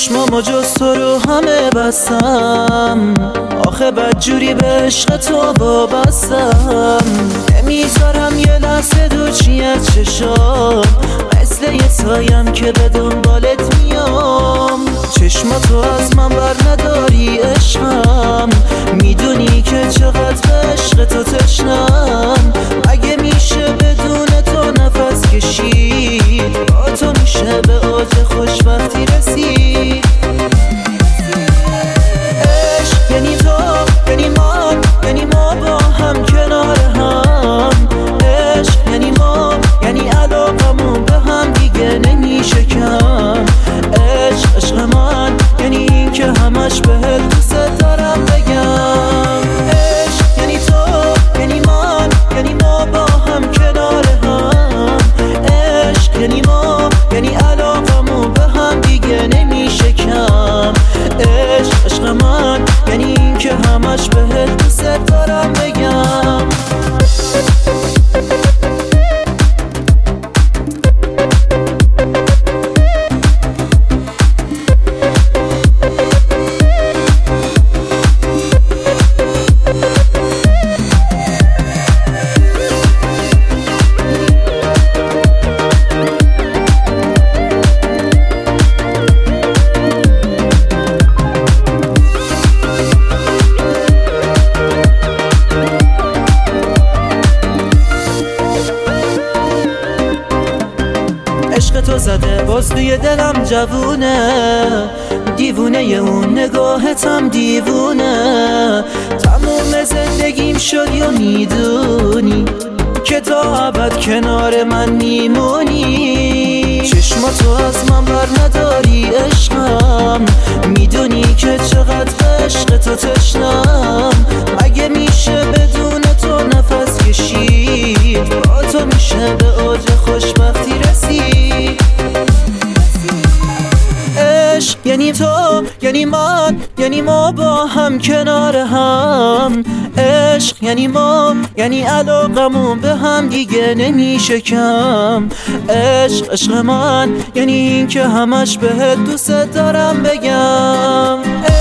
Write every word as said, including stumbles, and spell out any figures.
چشمامو جز تو رو همه بستم، آخه بدجوری به عشق تو وابستم. نمیذارم یه لحظه دوچی از چشام، مثل یه سایم که به دنبالت میام. چشماتو از من بر نداری عشقم، میدونی که چقدر به عشق تو تشنم. اگه میشه بدون تو نفس کشید، با تو میشه به اوج خوشبختی رسید. عشق یعنی تو، یعنی من، یعنی ما با هم کنار هم. عشق یعنی ما، یعنی علاقمون به هم دیگه نمیشه کم. عشق عشق من یعنی این که همش بهت دوست دارم بگم. عشق یعنی تو، یعنی من، یعنی ما با هم کنار هم. عشق یعنی ما، یعنی علاقمون به هم دیگه نمیشه کم. عشق عشق من یعنی این که همش بهت دوست دارم بگم. عشق تو زده باز توی دلم جوونه، دیوونه اون نگاهتم دیوونه. تموم زندگیم شد یا میدونی که تا ابد کنار من میمونی. چشماتو از من بر نداری عشقم، میدونی که چقدر به عشق تو تشنم. اگه میشه بدون تو نفس کشید، با تو میشه به اوج خوشبختی رسید. عشق یعنی تو، یعنی من، یعنی ما با هم کنار هم. عشق یعنی ما، یعنی علاقمون به هم دیگه نمیشه کم. عشق عشق من یعنی این که همش بهت دوست دارم بگم.